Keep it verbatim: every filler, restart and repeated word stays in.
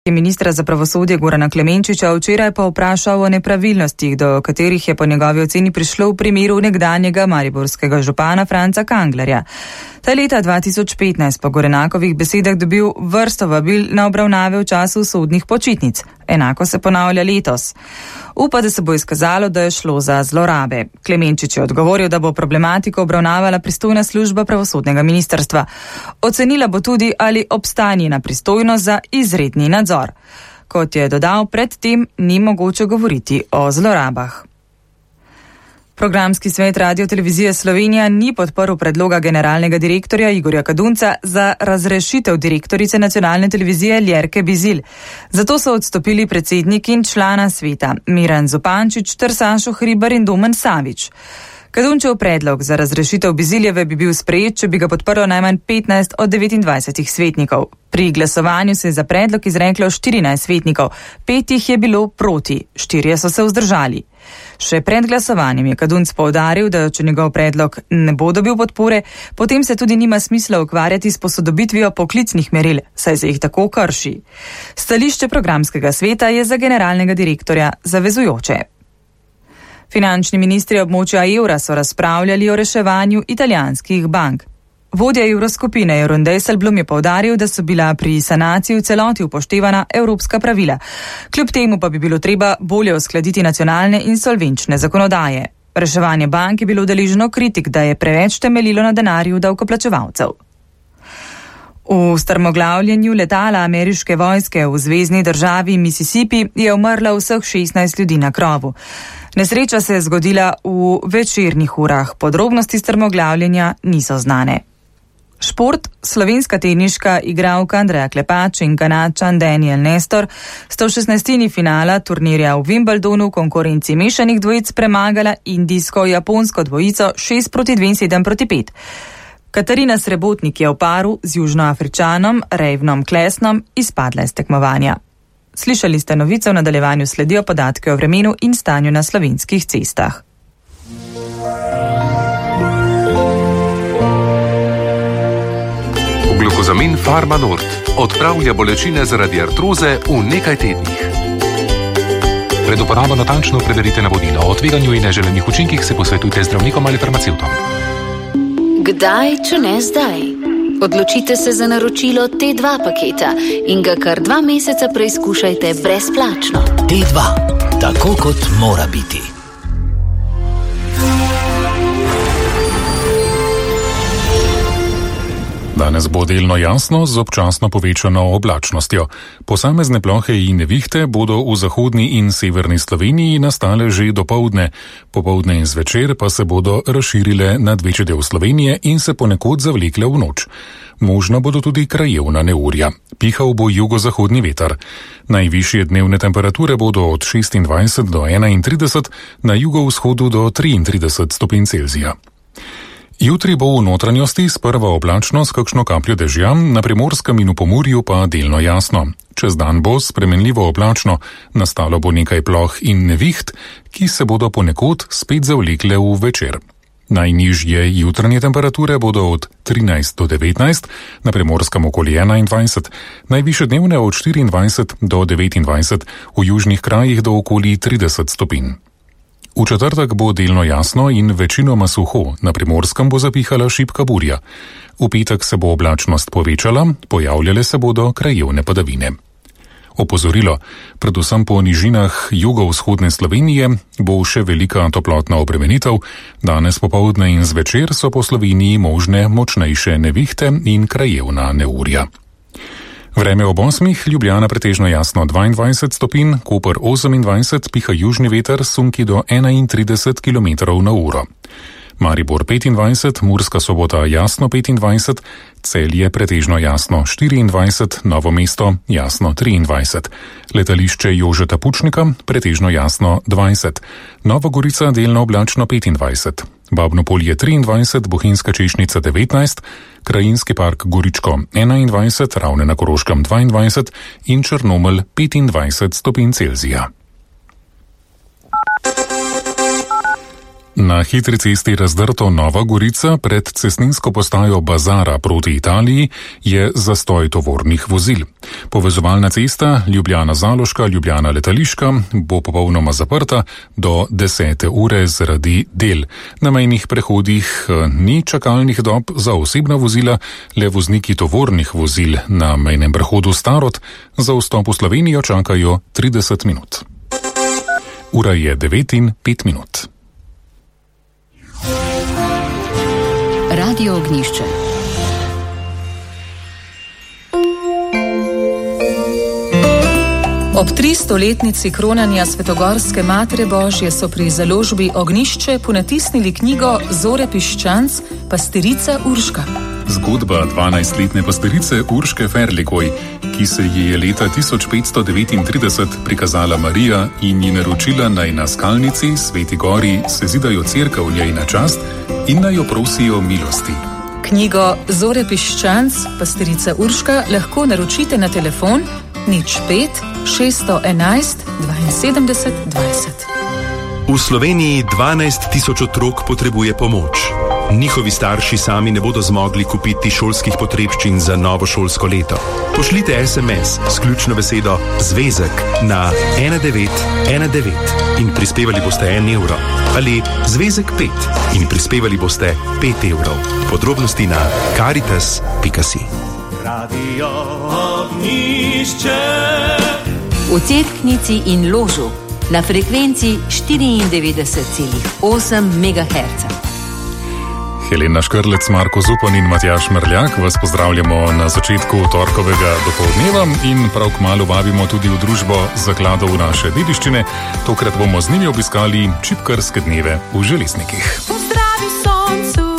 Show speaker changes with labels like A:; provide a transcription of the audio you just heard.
A: Ministra za pravosodje Gorana Klemenčiča včeraj pa vprašal o nepravilnostih, do katerih je po njegovi oceni prišlo v primeru nekdanjega mariborskega župana Franca Kanglerja. Ta leta dva tisoč petnajst po Gorenakovih besedah dobil vrsto vabil na obravnave v času sodnih počitnic. Enako se ponavlja letos. Upa, da se bo izkazalo, da je šlo za zlorabe. Klemenčič je odgovoril, da bo problematiko obravnavala pristojna služba pravosodnega ministrstva. Ocenila bo tudi, ali obstaja njena pristojnost za izredni nadzor. Kot je dodal, predtem ni mogoče govoriti o zlorabah. Programski svet Radiotelevizije Slovenija ni podprl predloga generalnega direktorja Igorja Kadunca za razrešitev direktorice nacionalne televizije Ljerke Bizilj. Zato so odstopili predsednik in člana sveta Miran Zupančič ter Sašo Hribar in Domen Savič. Kadunčev predlog za razrešitev Biziljeve bi bil sprejet, če bi ga podprlo najmanj petnajst od devetindvajsetih svetnikov. Pri glasovanju se je za predlog izreklo štirinajst svetnikov, pet jih je bilo proti, štirje so se vzdržali. Še pred glasovanjem je Kadunc poudaril, da če njegov predlog ne bo dobil podpore, potem se tudi nima smisla ukvarjati s posodobitvijo poklicnih meril, saj se jih tako krši. Stališče programskega sveta je za generalnega direktorja zavezujoče. Finančni ministri območja evra so razpravljali o reševanju italijanskih bank. Vodja evroskupine Jeroen Dijsselbloem je poudaril, da so bila pri sanaciji v celoti upoštevana evropska pravila. Kljub temu pa bi bilo treba bolje uskladiti nacionalne insolvenčne zakonodaje. Reševanje bank je bilo deležno kritik, da je preveč temeljilo na denarju davkoplačevalcev. V strmoglavljenju letala ameriške vojske v zvezni državi Mississippi je umrlo vseh šestnajst ljudi na krovu. Nesreča se je zgodila v večernih urah, podrobnosti strmoglavljenja niso znane. Šport, slovenska teniška igralka Andreja Klepač in Kanadčan Daniel Nestor sta v šestnajstini finala turnirja v Wimbledonu v konkurenci mešanih dvojic premagala indijsko-japonsko dvojico šest proti dve in sedem proti pet. Katarina Srebotnik je v paru z Južnoafričanom Ravnom Klesnom izpadla iz tekmovanja. Slišali ste novice, v nadaljevanju sledijo podatke o vremenu in stanju na slovenskih cestah.
B: Glukozamin Pharma Nord odpravlja bolečine zaradi artroze v nekaj tednih. Pred uporabo natančno preverite navodila o tveganju in neželenih učinkih, se posvetujte zdravnikom ali farmacevtom.
C: Kdaj, če ne zdaj? Odločite se za naročilo T dva paketa in ga kar dva meseca preizkušajte brezplačno.
D: T dva, tako kot mora biti.
E: Danes bo delno jasno z občasno povečano oblačnostjo. Posamezne plohe in nevihte bodo v zahodni in severni Sloveniji nastale že dopoldne. Popoldne in zvečer pa se bodo razširile nad večji del Slovenije in se ponekod zavlekle v noč. Možna bodo tudi krajevna neurja. Pihal bo jugozahodni veter. Najvišje dnevne temperature bodo od šestindvajset do enaintrideset, na jugovzhodu do triintrideset stopinj Celzija. Jutri bo v notranjosti sprva oblačno s kakšno kapljo dežja, na Primorskem in v Pomurju pa delno jasno. Čez dan bo spremenljivo oblačno, nastalo bo nekaj ploh in neviht, ki se bodo ponekod spet zavlekle v večer. Najnižje jutranje temperature bodo od trinajst do devetnajst, na Primorskem okoli enaindvajset, najvišje dnevne od štiriindvajset do devetindvajset, v južnih krajih do okoli trideset stopinj. V četrtek bo delno jasno in večinoma suho, na Primorskem bo zapihala šibka burja. V petek se bo oblačnost povečala, pojavljale se bodo krajevne padavine. Opozorilo, predvsem po nižinah jugovzhodne Slovenije bo še velika toplotna obremenitev, danes popoldne in zvečer so po Sloveniji možne močnejše nevihte in krajevna neurja. Vreme ob osmih, Ljubljana pretežno jasno dvaindvajset stopinj, Koper osemindvajset, piha južni veter, sunki do enaintrideset kilometrov na uro. Maribor petindvajset, Murska Sobota jasno petindvajset, Celje pretežno jasno štiriindvajset, Novo mesto jasno triindvajset, letališče Jožeta Pučnika pretežno jasno dvajset, Nova Gorica delno oblačno petindvajset, Babno Polje triindvajset, Bohinjska Češnica devetnajst, Krajinski park Goričko enaindvajset, Ravne na Koroškem dvaindvajset in Črnomelj petindvajset stopinj Celzija. Na hitri cesti Razdrto Nova Gorica pred cestninsko postajo Bazara proti Italiji je zastoj tovornih vozil. Povezovalna cesta Ljubljana-Zaloška, Ljubljana-Letališka bo popolnoma zaprta do desete ure zaradi del. Na mejnih prehodih ni čakalnih dob za osebna vozila, le vozniki tovornih vozil na mejnem prehodu Starod za vstop v Slovenijo čakajo trideset minut. Ura je devet in pet minut.
C: Radio Ognjišče.
F: Ob tristoletnici kronanja Svetogorske Matere Božje so pri založbi Ognjišče ponatisnili knjigo Zore Piščanc, pastirica Urška.
E: Zgodba dvanajstletne pastirice Urške Ferligoj, ki se ji je leta tisoč petsto devetintrideset prikazala Marija in ji naročila, naj na skalnici Sveti Gori sezidajo cerkev njej na čast in naj jo prosijo milosti.
F: Knjigo Zore Piščanc, pastirica Urška lahko naročite na telefon nič pet šeststo enajst dvainsedemdeset dvajset.
G: V Sloveniji dvanajst tisoč otrok potrebuje pomoč. Njihovi starši sami ne bodo zmogli kupiti šolskih potrebščin za novo šolsko leto. Pošljite es em es s ključno besedo zvezek na ena devet ena devet in prispevali boste en evro. Ali zvezek pet in prispevali boste pet evrov. Podrobnosti na karitas pika si.
H: Radio Ognjišče.
I: V Cerknici in Ložu na frekvenci štiriindevetdeset celih osem megaherca.
E: Helena Škrlec, Marko Zupan in Matjaž Merljak vas pozdravljamo na začetku torkovega dopoldneva in prav kmalu vabimo tudi v družbo zakladov naše dediščine. Tokrat bomo z njimi obiskali čipkarske dneve v Železnikih.
J: Pozdravi soncu.